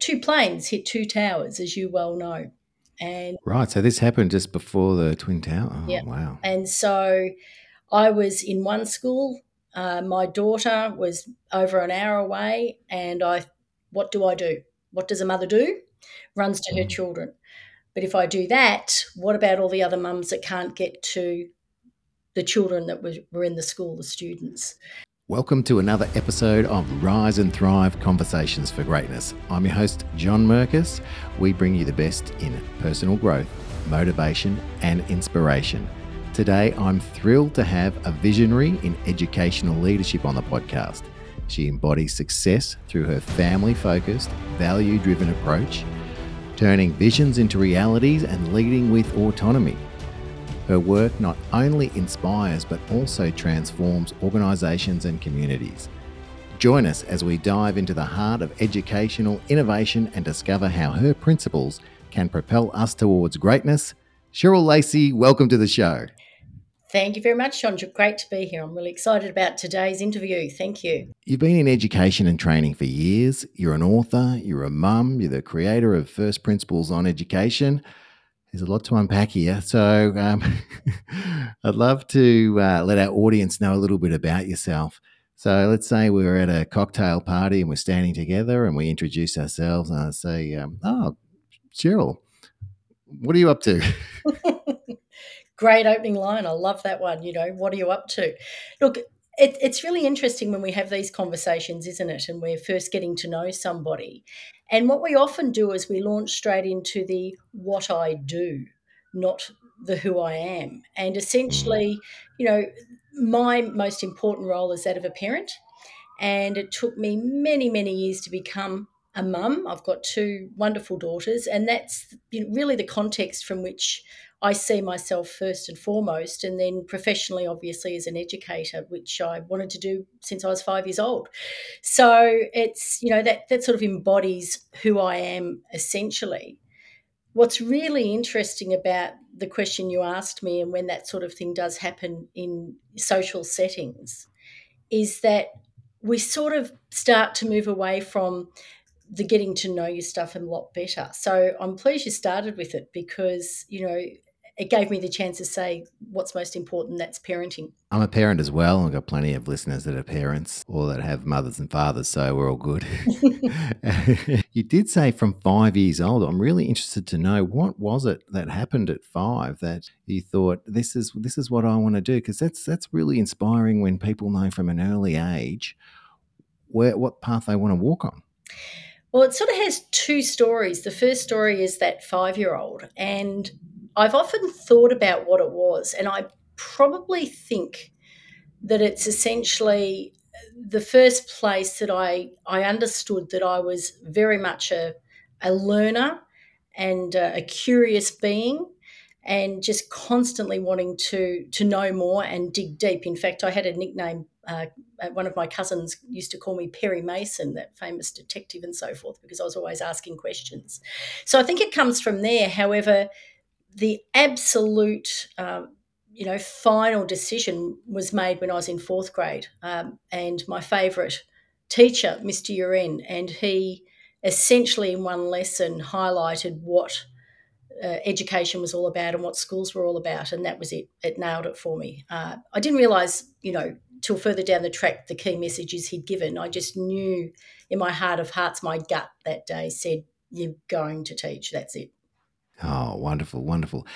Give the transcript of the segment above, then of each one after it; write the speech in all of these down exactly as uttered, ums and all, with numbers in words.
two planes hit two towers, as you well know. And Right, so this happened just before the Twin Tower. Oh, yeah, wow. and so I was in one school. Uh, my daughter was over an hour away, and I, what do I do? What does a mother do? Runs to her Mm. children. But if I do that, what about all the other mums that can't get to the children that were, were in the school, the students? Welcome to another episode of Rise and Thrive Conversations for Greatness. I'm your host, John Merkus. We bring you the best in personal growth, motivation, and inspiration. Today, I'm thrilled to have a visionary in educational leadership on the podcast. She embodies success through her family-focused, value-driven approach, turning visions into realities and leading with autonomy. Her work not only inspires but also transforms organisations and communities. Join us as we dive into the heart of educational innovation and discover how her principles can propel us towards greatness. Cheryl Lacey, welcome to the show. Thank you very much, John. Great to be here. I'm really excited about today's interview. Thank you. You've been in education and training for years. You're an author, you're a mum, you're the creator of First Principles on Education. There's a lot to unpack here. So um, I'd love to uh, let our audience know a little bit about yourself. So let's say we're at a cocktail party and we're standing together and we introduce ourselves and I say, um, oh, Cheryl, what are you up to? Great opening line. I love that one. You know, what are you up to? Look, it, it's really interesting when we have these conversations, isn't it? And we're first getting to know somebody. And what we often do is we launch straight into the what I do, not the who I am. And essentially, you know, my most important role is that of a parent. And it took me many, many years to become a mum. I've got two wonderful daughters, and that's you know, really the context from which I see myself first and foremost, and then professionally, obviously, as an educator, which I wanted to do since I was five years old. So it's, you know, that, that sort of embodies who I am essentially. What's really interesting about the question you asked me, and when that sort of thing does happen in social settings, is that we sort of start to move away from the getting to know your stuff a lot better. So I'm pleased you started with it because, you know, it gave me the chance to say what's most important, that's parenting. I'm a parent as well. I've got plenty of listeners that are parents or that have mothers and fathers, so we're all good. You did say from five years old. I'm really interested to know what was it that happened at five that you thought this is this is what I want to do, because that's that's really inspiring when people know from an early age where what path they want to walk on. Well, it sort of has two stories. The first story is that five-year-old, and I've often thought about what it was, and I probably think that it's essentially the first place that I, I understood that I was very much a, a learner and a, a curious being and just constantly wanting to to know more and dig deep. In fact, I had a nickname. Uh, one of my cousins used to call me Perry Mason, that famous detective and so forth, because I was always asking questions. So I think it comes from there. However, the absolute um, you know final decision was made when I was in fourth grade, um, and my favourite teacher, Mister Uren, and he essentially in one lesson highlighted what uh, education was all about and what schools were all about, and that was it. It nailed it for me. Uh, I didn't realise, you know, till further down the track the key messages he'd given. I just knew in my heart of hearts, my gut that day said, "You're going to teach. That's it." Oh, wonderful, wonderful.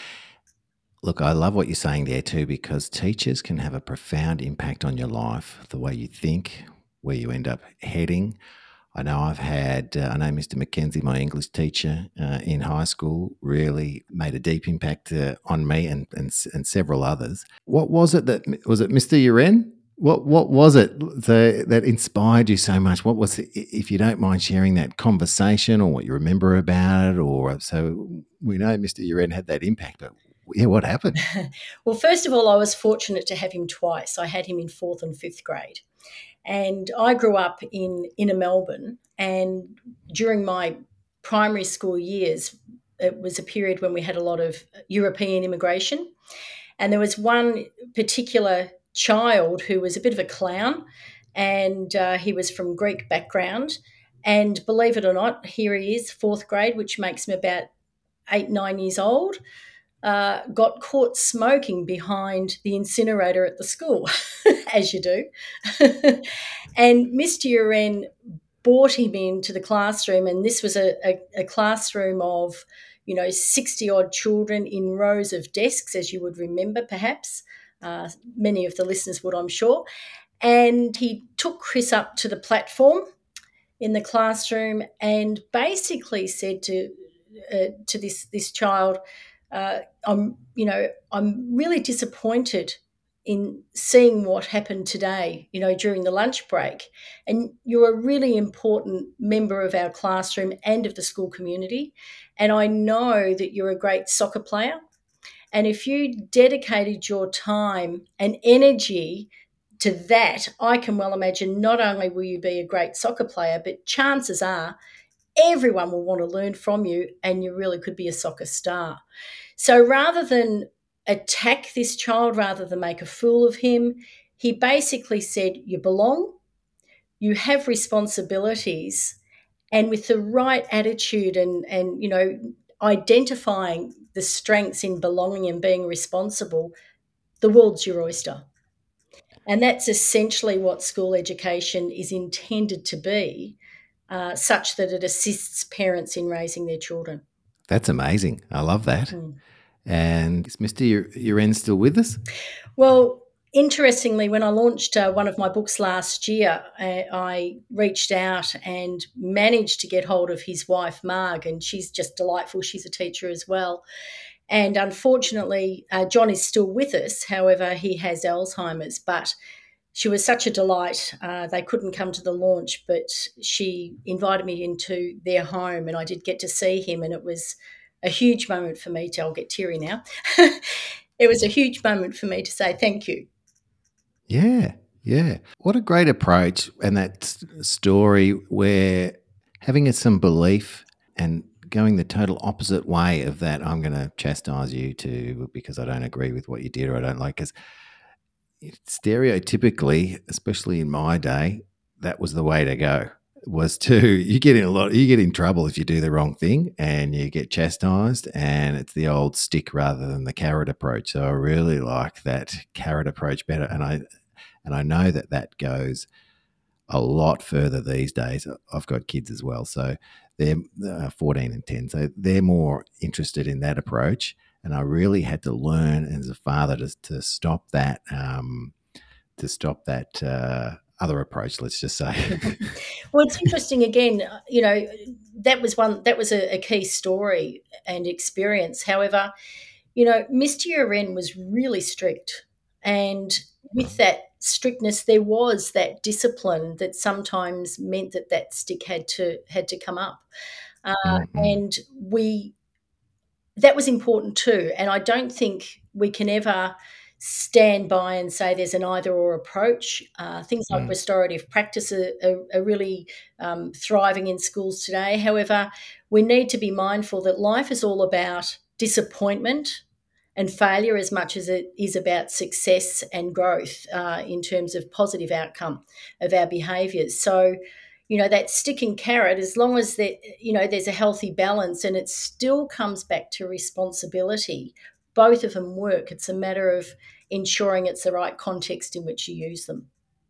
Look, I love what you're saying there too, because teachers can have a profound impact on your life, the way you think, where you end up heading. I know I've had, uh, I know Mister McKenzie, my English teacher uh, in high school, really made a deep impact uh, on me and, and and several others. What was it that, was it Mister Uren? What what was it that, that inspired you so much? What was, it, if you don't mind sharing that conversation or what you remember about it? Or so we know Mister Uren had that impact, but yeah, what happened? Well, first of all, I was fortunate to have him twice. I had him in fourth and fifth grade. And I grew up in inner Melbourne, and during my primary school years, it was a period when we had a lot of European immigration. And there was one particular child who was a bit of a clown, and uh, he was from Greek background. And believe it or not, here he is, fourth grade, which makes him about eight, nine years old, uh, got caught smoking behind the incinerator at the school, as you do. And Mister Uren brought him into the classroom, and this was a, a, a classroom of, you know, sixty odd children in rows of desks, as you would remember, perhaps. Uh, many of the listeners would, I'm sure. And he took Chris up to the platform in the classroom and basically said to uh, to this this child, uh, "I'm, you know, I'm really disappointed in seeing what happened today, you know, during the lunch break. And you're a really important member of our classroom and of the school community. And I know that you're a great soccer player. And if you dedicated your time and energy to that, I can well imagine not only will you be a great soccer player, but chances are everyone will want to learn from you and you really could be a soccer star." So rather than attack this child, rather than make a fool of him, he basically said, "You belong, you have responsibilities, and with the right attitude and, and you know, identifying the strengths in belonging and being responsible, the world's your oyster." And that's essentially what school education is intended to be, uh, such that it assists parents in raising their children. That's amazing. I love that. Mm. And is Mister Uren still with us? Well, interestingly, when I launched uh, one of my books last year, I, I reached out and managed to get hold of his wife, Marg, and she's just delightful. She's a teacher as well. And unfortunately, uh, John is still with us. However, he has Alzheimer's, but she was such a delight. Uh, they couldn't come to the launch, but she invited me into their home and I did get to see him. And it was a huge moment for me to, I'll get teary now. It was a huge moment for me to say thank you. Yeah, yeah. What a great approach. And that s- story where having some belief and going the total opposite way of that, I'm going to chastise you to because I don't agree with what you did or I don't like, because stereotypically, especially in my day, that was the way to go. Was to you get in a lot, you get in trouble if you do the wrong thing, and you get chastised. And it's the old stick rather than the carrot approach. So I really like that carrot approach better, and I and I know that that goes a lot further these days. I've got kids as well, so they're uh, fourteen and ten, so they're more interested in that approach. And I really had to learn as a father to, to stop that, um, to stop that uh, other approach. Let's just say. Well, it's interesting again, uh, you know, that was one, that was a, a key story and experience. However, you know, Mister Uren was really strict. And with that strictness, there was that discipline that sometimes meant that that stick had to had to come up. Uh, Mm-hmm. and we that was important too. And I don't think we can ever stand by and say there's an either or approach. Uh, things like Mm. restorative practice are, are, are really um, thriving in schools today. However, we need to be mindful that life is all about disappointment and failure as much as it is about success and growth uh, in terms of positive outcome of our behaviours. So, you know, that stick and carrot, as long as there, you know, there's a healthy balance and it still comes back to responsibility, both of them work. It's a matter of ensuring it's the right context in which you use them.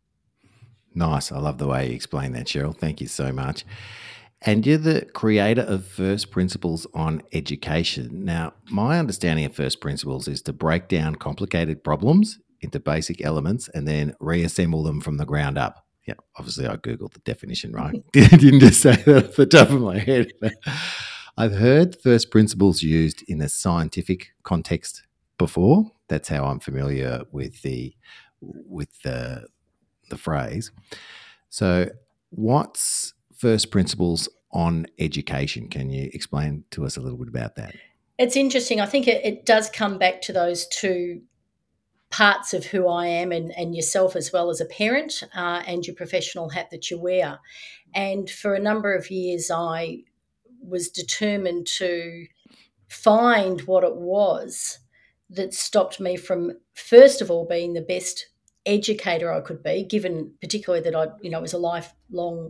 Nice. I love the way you explain that, Cheryl. Thank you so much. And you're the creator of First Principles on Education. Now, my understanding of First Principles is to break down complicated problems into basic elements and then reassemble them from the ground up. Yeah, obviously I Googled the definition, right? Didn't just say that off the top of my head. I've heard First Principles used in a scientific context before. That's how I'm familiar with the with the the phrase. So, what's First Principles on Education? Can you explain to us a little bit about that? It's interesting. I think it, it does come back to those two parts of who I am and, and yourself as well as a parent uh, and your professional hat that you wear. And for a number of years, I was determined to find what it was that stopped me from, first of all, being the best educator I could be, given particularly that I, you know, it was a lifelong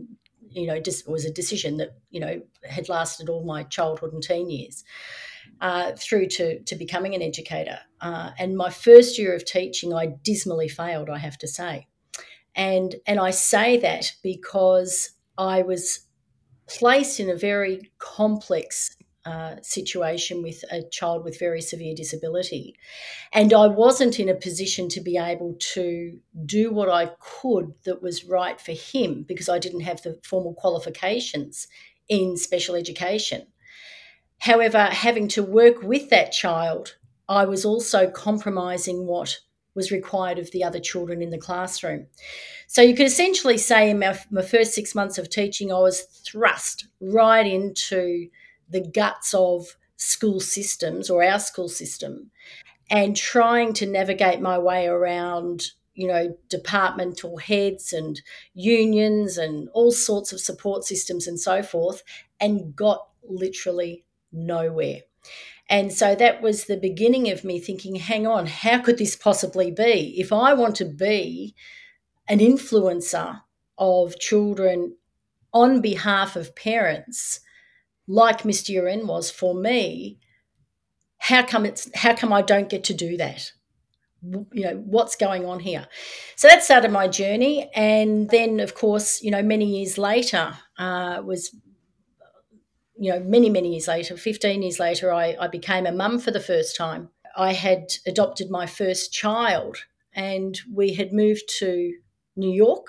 you know, just was a decision that, you know, had lasted all my childhood and teen years uh, through to, to becoming an educator. Uh, and my first year of teaching, I dismally failed, I have to say. And, and I say that because I was placed in a very complex uh, situation with a child with very severe disability. And I wasn't in a position to be able to do what I could that was right for him because I didn't have the formal qualifications in special education. However, having to work with that child, I was also compromising what was required of the other children in the classroom. So you could essentially say in my, my first six months of teaching, I was thrust right into the guts of school systems or our school system and trying to navigate my way around, you know, departmental heads and unions and all sorts of support systems and so forth, and got literally nowhere. And so that was the beginning of me thinking, hang on, how could this possibly be? If I want to be an influencer of children on behalf of parents, like Mister Uren was for me, how come it's how come I don't get to do that? You know, what's going on here? So that started my journey. And then, of course, you know, many years later, uh, was, you know, many, many years later, fifteen years later, I, I became a mum for the first time. I had adopted my first child and we had moved to New York,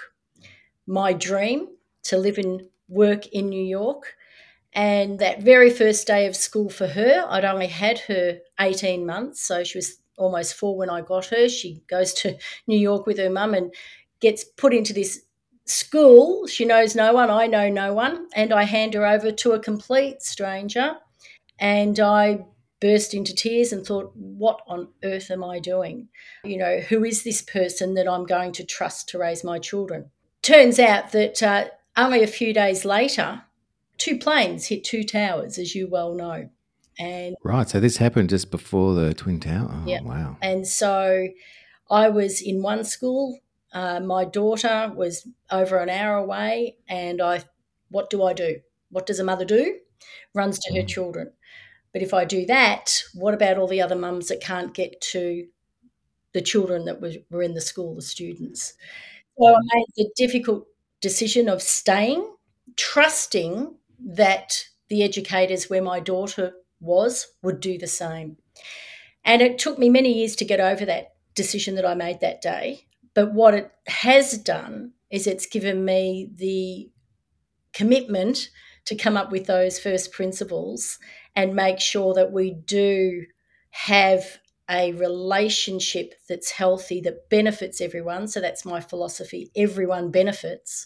my dream to live and work in New York. And that very first day of school for her, I'd only had her eighteen months. So she was almost four when I got her. She goes to New York with her mum and gets put into this school. She knows no one. I know no one. And I hand her over to a complete stranger. And I burst into tears and thought, what on earth am I doing? You know, who is this person that I'm going to trust to raise my children? Turns out that uh, only a few days later, two planes hit two towers, as you well know. And right, so this happened just before the Twin Tower. Oh, yeah, wow. And so I was in one school. Uh, my daughter was over an hour away, and I, what do I do? What does a mother do? Runs to her children. But if I do that, what about all the other mums that can't get to the children that were, were in the school, the students? So I made the difficult decision of staying, trusting that the educators where my daughter was would do the same. And it took me many years to get over that decision that I made that day. But what it has done is it's given me the commitment to come up with those first principles and make sure that we do have a relationship that's healthy, that benefits everyone. So that's my philosophy. Everyone benefits,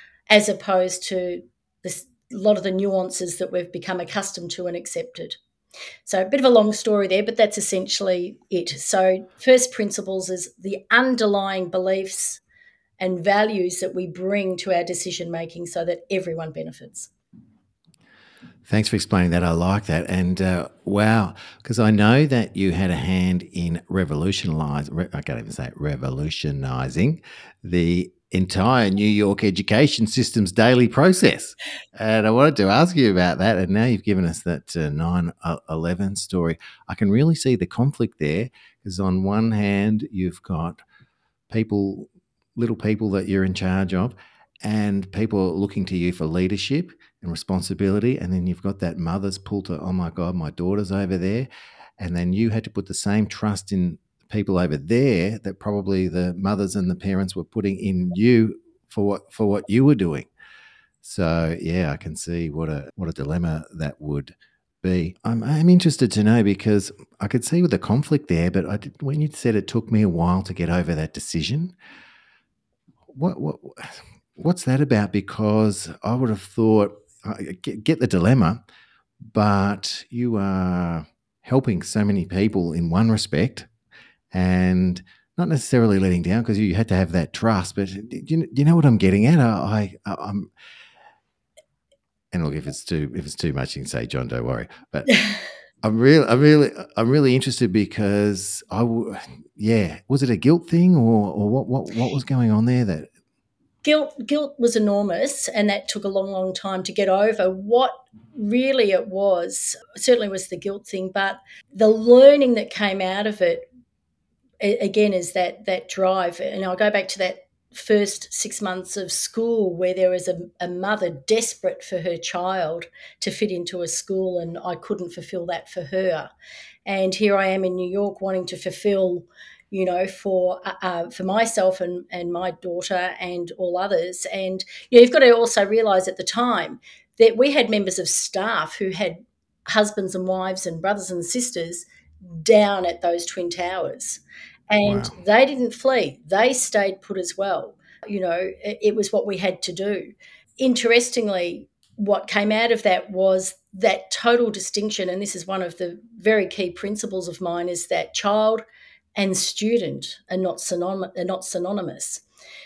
as opposed to this, a lot of the nuances that we've become accustomed to and accepted. So a bit of a long story there, but that's essentially it. So first principles is the underlying beliefs and values that we bring to our decision making so that everyone benefits. Thanks for explaining that. I like that. And uh, wow, because I know that you had a hand in revolutionising, re- I can't even say it, revolutionising the entire New York education system's daily process. And I wanted to ask you about that. And now you've given us that uh, nine eleven story. I can really see the conflict there because on one hand, you've got people, little people that you're in charge of, and people looking to you for leadership and responsibility. And then you've got that mother's pull to, oh my God, my daughter's over there. And then you had to put the same trust in people over there that probably the mothers and the parents were putting in you for what for what you were doing. So yeah, I can see what a what a dilemma that would be. I'm I'm interested to know because I could see with the conflict there, but I did, when you said it took me a while to get over that decision, what what what's that about? Because I would have thought I get, get the dilemma, but you are helping so many people in one respect and not necessarily letting down because you had to have that trust. But do you, do you know what I'm getting at? I, I I'm and look, if it's too if it's too much, you can say, John, don't worry. But I'm really, I'm really, I'm really interested because I, w- yeah, was it a guilt thing or or what what what was going on there that? guilt guilt was enormous, and that took a long, long time to get over. What really it was, certainly was the guilt thing, but the learning that came out of it, again, is that that drive. And I'll go back to that first six months of school where there was a, a mother desperate for her child to fit into a school, and I couldn't fulfill that for her. And here I am in New York wanting to fulfill, you know, for uh, uh, for myself and, and my daughter and all others. And you know, you've got to also realise at the time that we had members of staff who had husbands and wives and brothers and sisters down at those Twin Towers. And Wow. they didn't flee. They stayed put as well. You know, it, it was what we had to do. Interestingly, what came out of that was that total distinction, and this is one of the very key principles of mine, is that child and student are not synonymous. Are not synonymous.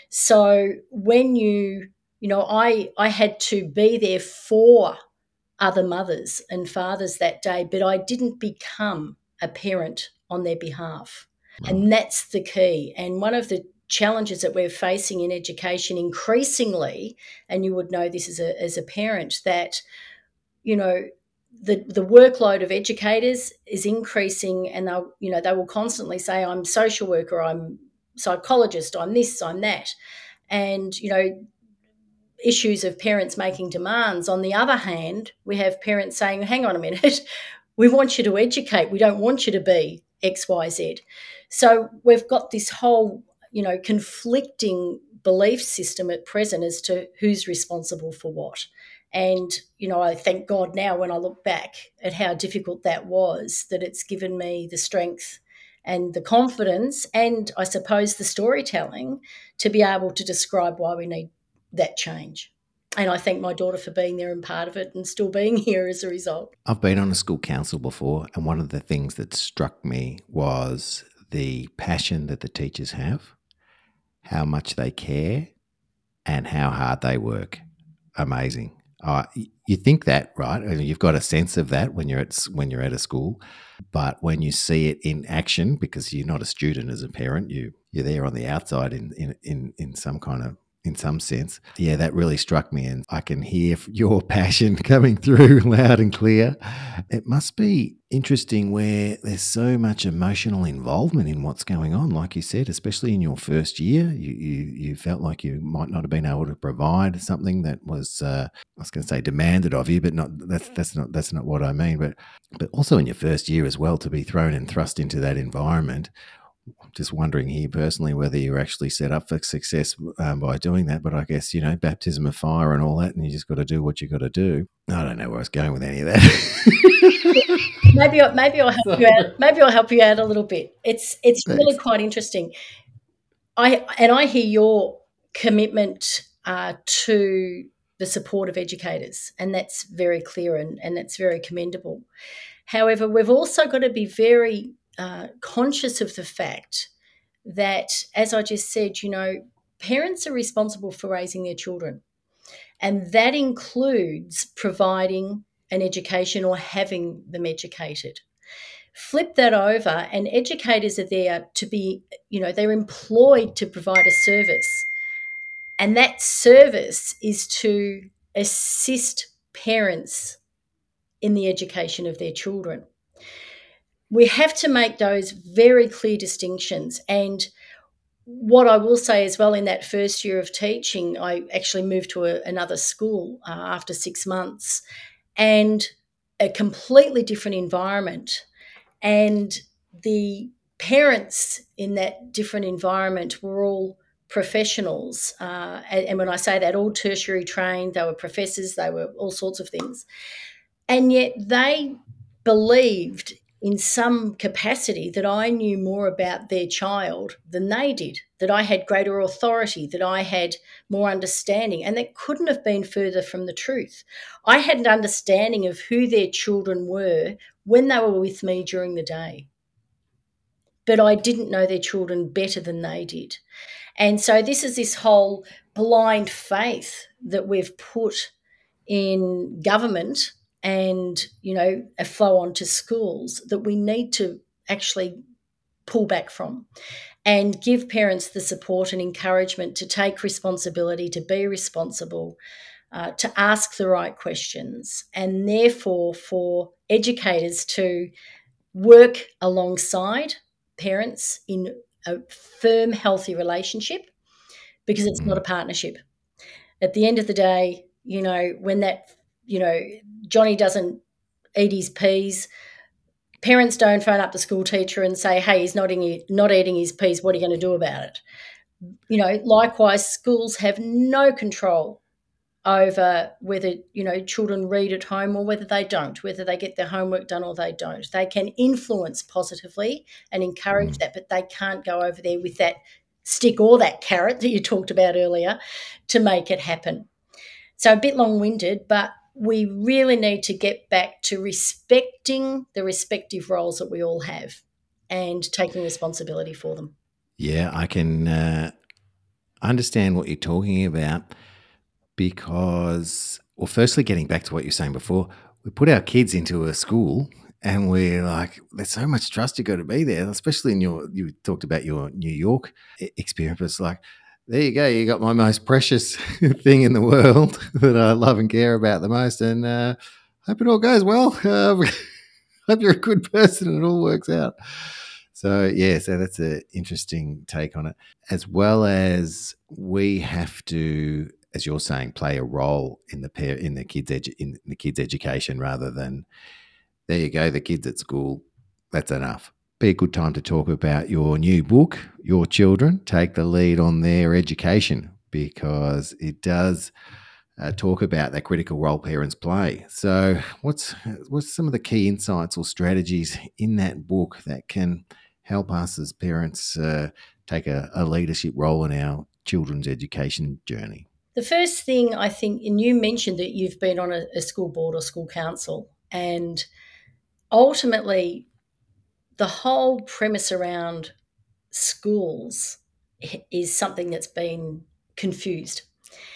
So when you, you know, I I had to be there for other mothers and fathers that day, but I didn't become a parent on their behalf. And that's the key. And one of the challenges that we're facing in education increasingly, and you would know this as a, as a parent, that, you know, the, the workload of educators is increasing, and they'll, you know, they will constantly say, I'm social worker, I'm psychologist, I'm this, I'm that. And, you know, issues of parents making demands. On the other hand, we have parents saying, hang on a minute, we want you to educate. We don't want you to be X, Y, Z. So we've got this whole, you know, conflicting belief system at present as to who's responsible for what. And, you know, I thank God now when I look back at how difficult that was, that it's given me the strength and the confidence and, I suppose, the storytelling to be able to describe why we need that change. And I thank my daughter for being there and part of it and still being here as a result. I've been on a school council before, and one of the things that struck me was the passion that the teachers have, how much they care, and how hard they work. Amazing. Uh, you think that, right? You've got a sense of that when you're at when you're at a school, but when you see it in action, because you're not a student as a parent, you you're there on the outside in in in, in some kind of in some sense. Yeah, that really struck me, and I can hear your passion coming through loud and clear. It must be interesting where there's so much emotional involvement in what's going on, like you said, especially in your first year. You you, you felt like you might not have been able to provide something that was, uh, I was going to say demanded of you, but not that's that's not that's not what I mean. But but also in your first year as well, to be thrown and thrust into that environment. Just wondering here personally whether you're actually set up for success um, by doing that. But I guess, you know, baptism of fire and all that, and you just got to do what you got to do. I don't know where I was going with any of that. maybe maybe I'll help you out. Maybe I'll help you out a little bit. It's it's Thanks. really quite interesting. I and I hear your commitment uh, to the support of educators, and that's very clear and, and that's very commendable. However, we've also got to be very uh, conscious of the fact that, as I just said, you know, parents are responsible for raising their children, and that includes providing an education or having them educated. Flip that over, and educators are there to be, you know, they're employed to provide a service, and that service is to assist parents in the education of their children. We have to make those very clear distinctions. And what I will say as well, in that first year of teaching, I actually moved to a, another school uh, after six months and a completely different environment. And the parents in that different environment were all professionals. Uh, and, and when I say that, all tertiary trained, they were professors, they were all sorts of things. And yet they believed in some capacity that I knew more about their child than they did, that I had greater authority, that I had more understanding, and that couldn't have been further from the truth. I had an understanding of who their children were when they were with me during the day, but I didn't know their children better than they did. And so this is this whole blind faith that we've put in government and, you know, a flow on to schools that we need to actually pull back from. and give parents the support and encouragement to take responsibility, to be responsible, uh, to ask the right questions, and therefore for educators to work alongside parents in a firm, healthy relationship, because it's not a partnership. At the end of the day, you know, when that, you know, Johnny doesn't eat his peas, parents don't phone up the school teacher and say, hey, he's not eating, not eating his peas, what are you going to do about it? You know, likewise, schools have no control over whether, you know, children read at home or whether they don't, whether they get their homework done or they don't. They can influence positively and encourage Mm. that, but they can't go over there with that stick or that carrot that you talked about earlier to make it happen. So a bit long-winded, but we really need to get back to respecting the respective roles that we all have and taking responsibility for them. Yeah, I can uh, understand what you're talking about because, well, firstly, getting back to what you were saying before, we put our kids into a school and we're like, there's so much trust you got to be there, especially in your, you talked about your New York e- experience. It's like, there you go, you got my most precious thing in the world that I love and care about the most. And uh, hope it all goes well. Uh, hope you're a good person and it all works out. So, yeah, so that's an interesting take on it. As well as we have to, as you're saying, play a role in the pair in the kids' edu- in the kids' education rather than, there you go, the kids at school, that's enough. Be a good time to talk about your new book, Your Children Take the Lead on Their Education, because it does uh, talk about that critical role parents play. So, what's what's some of the key insights or strategies in that book that can help us as parents uh, take a, a leadership role in our children's education journey? The first thing I think, and you mentioned that you've been on a, a school board or school council, and ultimately the whole premise around schools is something that's been confused.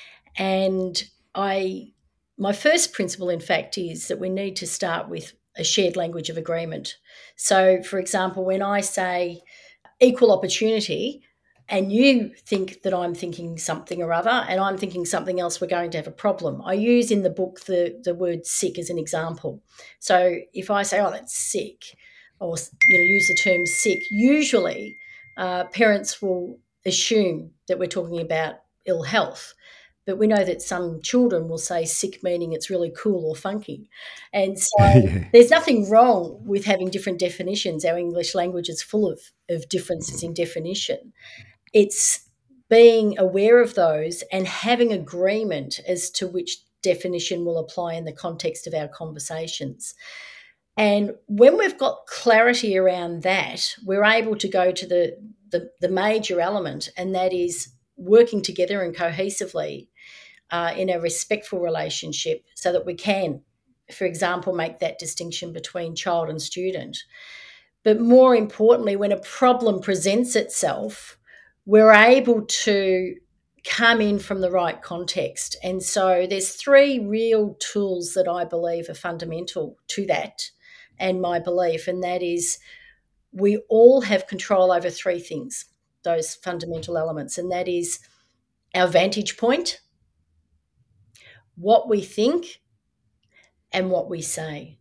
And I, my first principle, in fact, is that we need to start with a shared language of agreement. So, for example, when I say equal opportunity, and you think that I'm thinking something or other, and I'm thinking something else, we're going to have a problem. I use in the book the, the word sick as an example. So if I say, oh, that's sick, or you know, use the term sick, usually uh, parents will assume that we're talking about ill health. But we know that some children will say sick meaning it's really cool or funky. And so Yeah. there's nothing wrong with having different definitions. Our English language is full of, of differences in definition. It's being aware of those and having agreement as to which definition will apply in the context of our conversations. And when we've got clarity around that, we're able to go to the, the, the major element, and that is working together and cohesively uh, in a respectful relationship so that we can, for example, make that distinction between child and student. But more importantly, when a problem presents itself, we're able to come in from the right context. And so there's three real tools that I believe are fundamental to that and my belief, and that is we all have control over three things, those fundamental elements, and that is our vantage point, what we think, and what we say.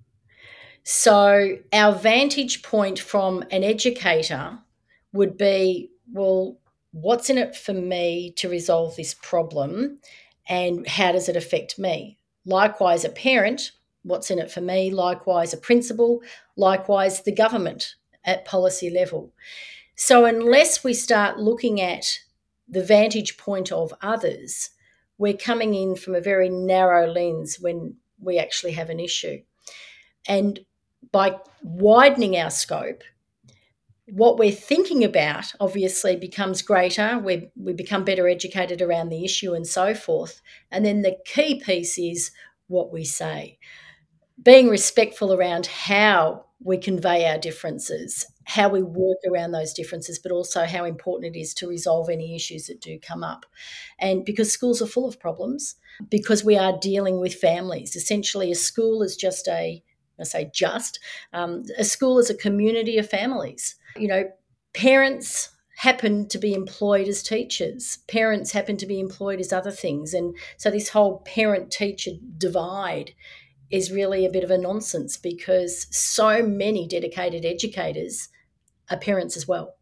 So, our vantage point from an educator would be, well, what's in it for me to resolve this problem, and how does it affect me? Likewise, a parent, what's in it for me? Likewise, a principal, likewise, the government at policy level. So, unless we start looking at the vantage point of others, we're coming in from a very narrow lens when we actually have an issue. And by widening our scope, what we're thinking about obviously becomes greater. We, we become better educated around the issue and so forth. And then the key piece is what we say. Being respectful around how we convey our differences, how we work around those differences, but also how important it is to resolve any issues that do come up. And because schools are full of problems, because we are dealing with families. Essentially, a school is just a, I say just, um, a school is a community of families. You know, parents happen to be employed as teachers. Parents happen to be employed as other things. And so this whole parent-teacher divide is really a bit of a nonsense, because so many dedicated educators are parents as well.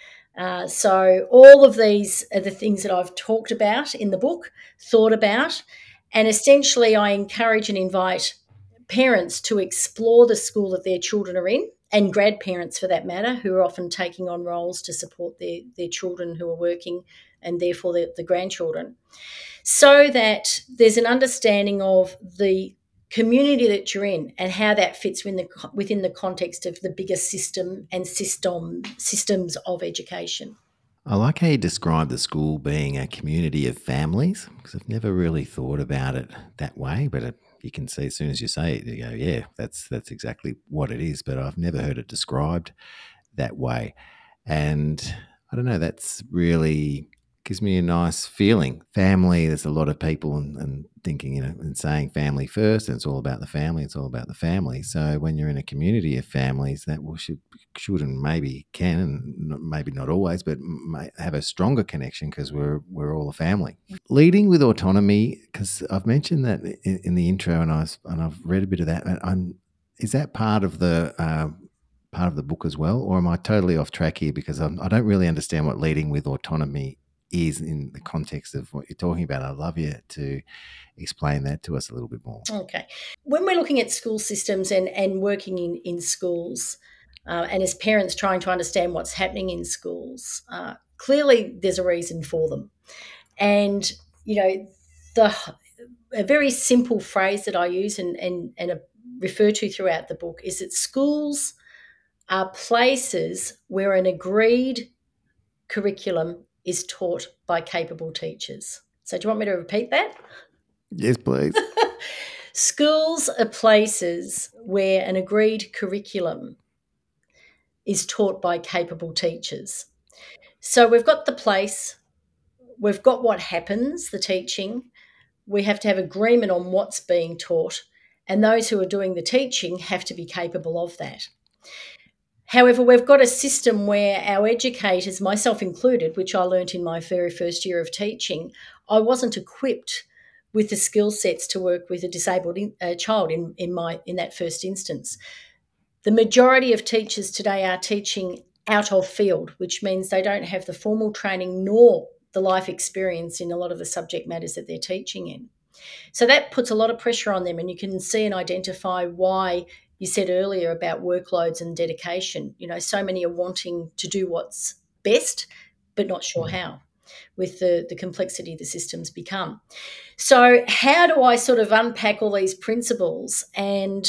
Uh, so all of these are the things that I've talked about in the book, thought about, and essentially I encourage and invite parents to explore the school that their children are in, and grandparents for that matter, who are often taking on roles to support their, their children who are working, and therefore the, the grandchildren, so that there's an understanding of the community that you're in and how that fits within the, within the context of the bigger system and system systems of education. I like how you describe the school being a community of families, because I've never really thought about it that way, but it, you can see as soon as you say it, you go, yeah, that's that's exactly what it is, but I've never heard it described that way. And I don't know, that's really gives me a nice feeling. Family, there's a lot of people and, and thinking, you know, and saying family first, and it's all about the family, it's all about the family. So when you're in a community of families, that will should should and maybe can, and not, maybe not always, but may have a stronger connection because we're we're all a family. Leading with autonomy, because I've mentioned that in, in the intro, and I and I've read a bit of that. And I'm, is that part of the uh, part of the book as well, or am I totally off track here? Because I'm, I don't really understand what leading with autonomy is in the context of what you're talking about. I'd love you to explain that to us a little bit more. Okay. When we're looking at school systems and, and working in, in schools, uh, and as parents trying to understand what's happening in schools, uh, clearly there's a reason for them. And, you know, the a very simple phrase that I use and, and, and refer to throughout the book is that schools are places where an agreed curriculum is taught by capable teachers. So do you want me to repeat that? Yes, please. Schools are places where an agreed curriculum is taught by capable teachers. So we've got the place, we've got what happens, the teaching, we have to have agreement on what's being taught, and those who are doing the teaching have to be capable of that. However, we've got a system where our educators, myself included, which I learnt in my very first year of teaching, I wasn't equipped with the skill sets to work with a disabled in, uh, child in, in, my, in that first instance. The majority of teachers today are teaching out of field, which means they don't have the formal training nor the life experience in a lot of the subject matters that they're teaching in. So that puts a lot of pressure on them, and you can see and identify why you said earlier about workloads and dedication. You know, so many are wanting to do what's best, but not sure how, with the, the complexity the systems become. So how do I sort of unpack all these principles and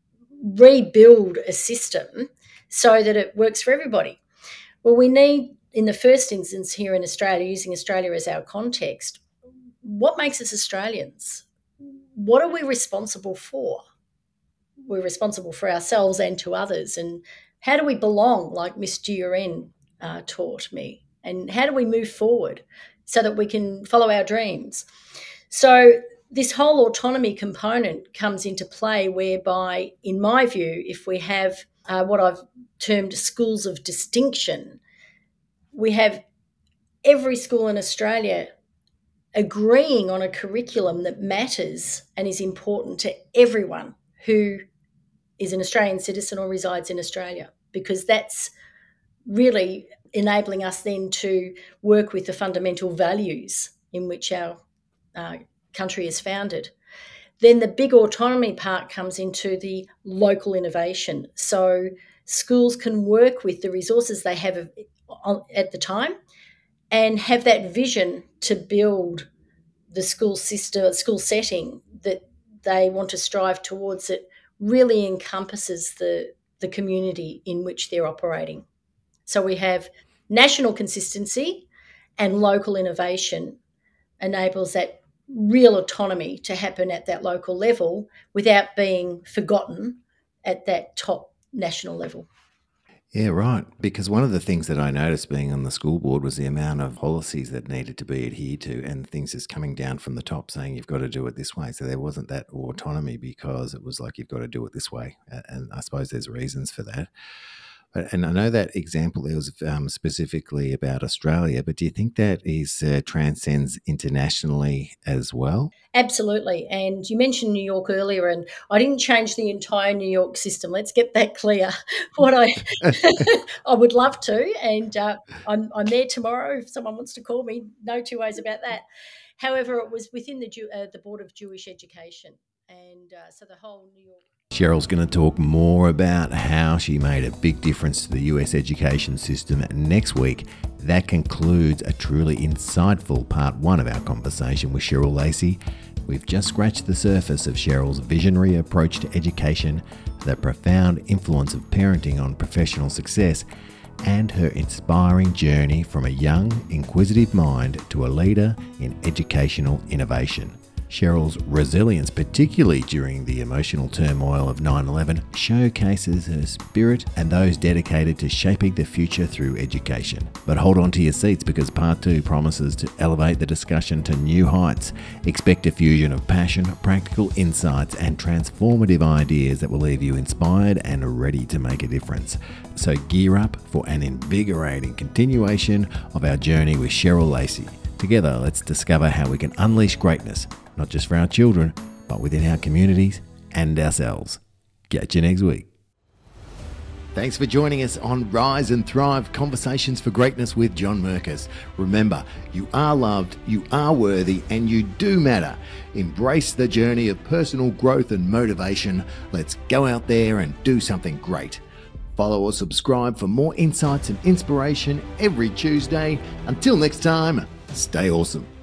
rebuild a system so that it works for everybody? Well, we need, in the first instance here in Australia, using Australia as our context, what makes us Australians? What are we responsible for? We're responsible for ourselves and to others. And how do we belong, like Miss Duren uh, taught me? And how do we move forward so that we can follow our dreams? So this whole autonomy component comes into play, whereby, in my view, if we have uh, what I've termed schools of distinction, we have every school in Australia agreeing on a curriculum that matters and is important to everyone who is an Australian citizen or resides in Australia, because that's really enabling us then to work with the fundamental values in which our uh, country is founded. Then the big autonomy part comes into the local innovation. So schools can work with the resources they have at the time and have that vision to build the school system, school setting that they want to strive towards, that really encompasses the, the community in which they're operating. So we have national consistency, and local innovation enables that real autonomy to happen at that local level without being forgotten at that top national level. Yeah, right. Because one of the things that I noticed being on the school board was the amount of policies that needed to be adhered to, and things just coming down from the top saying you've got to do it this way. So there wasn't that autonomy because it was like you've got to do it this way. And I suppose there's reasons for that. And I know that example there was um, specifically about Australia, but do you think that is uh, transcends internationally as well? Absolutely. And you mentioned New York earlier, and I didn't change the entire New York system. Let's get that clear. What I I would love to, and uh, I'm I'm there tomorrow if someone wants to call me. No two ways about that. However, it was within the Jew, uh, the Board of Jewish Education, and uh, so the whole New York. Cheryl's going to talk more about how she made a big difference to the U S education system next week. That concludes a truly insightful part one of our conversation with Cheryl Lacey. We've just scratched the surface of Cheryl's visionary approach to education, the profound influence of parenting on professional success, and her inspiring journey from a young, inquisitive mind to a leader in educational innovation. Cheryl's resilience, particularly during the emotional turmoil of nine eleven, showcases her spirit and those dedicated to shaping the future through education. But hold on to your seats, because part two promises to elevate the discussion to new heights. Expect a fusion of passion, practical insights, and transformative ideas that will leave you inspired and ready to make a difference. So gear up for an invigorating continuation of our journey with Cheryl Lacey. Together, let's discover how we can unleash greatness, not just for our children, but within our communities and ourselves. Catch you next week. Thanks for joining us on Rise and Thrive, Conversations for Greatness with John Merkus. Remember, you are loved, you are worthy, and you do matter. Embrace the journey of personal growth and motivation. Let's go out there and do something great. Follow or subscribe for more insights and inspiration every Tuesday. Until next time, stay awesome.